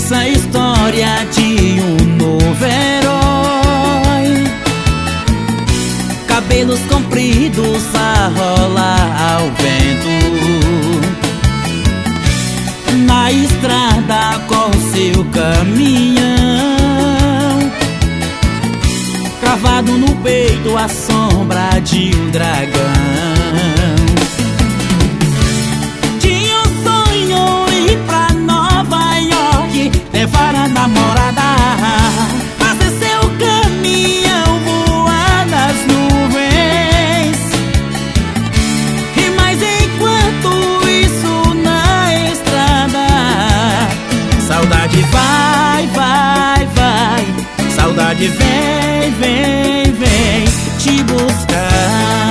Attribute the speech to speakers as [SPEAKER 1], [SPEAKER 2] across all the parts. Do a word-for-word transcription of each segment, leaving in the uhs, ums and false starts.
[SPEAKER 1] Essa história de um novo herói, cabelos compridos a rolar ao vento, na estrada com seu caminhão, cravado no peito a sombra de um dragão. Tinha um sonho ir pra Nova York, levar a namorada, fazer seu caminhão voar nas nuvens. E mais enquanto isso na estrada, saudade vai, vai, vai, saudade vem, vem, vem te buscar.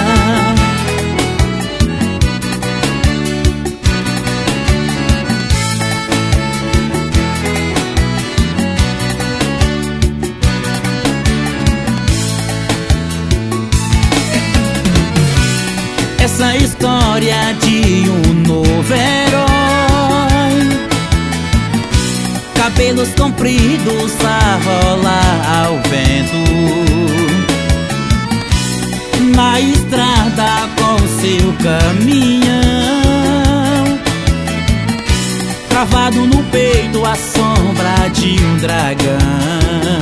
[SPEAKER 1] Essa história de um novo herói, cabelos compridos a rolar ao vento, na estrada com seu caminhão, cravado no peito a sombra de um dragão.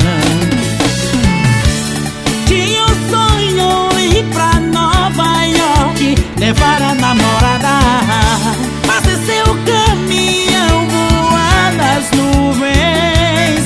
[SPEAKER 1] Tinha um sonho ir pra Nova York, levar a namorada, fazer seu caminhão voar nas nuvens.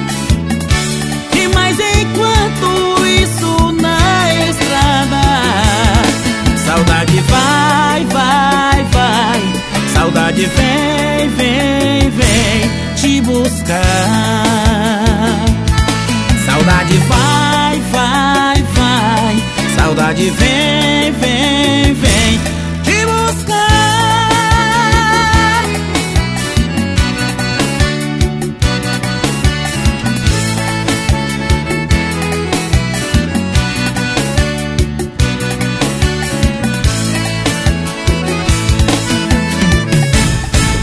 [SPEAKER 1] E mais enquanto isso na estrada, saudade vai, vai, vai, saudade vem, vem, vem te buscar. Saudade vai, vai, vai, saudade vem, vem, vem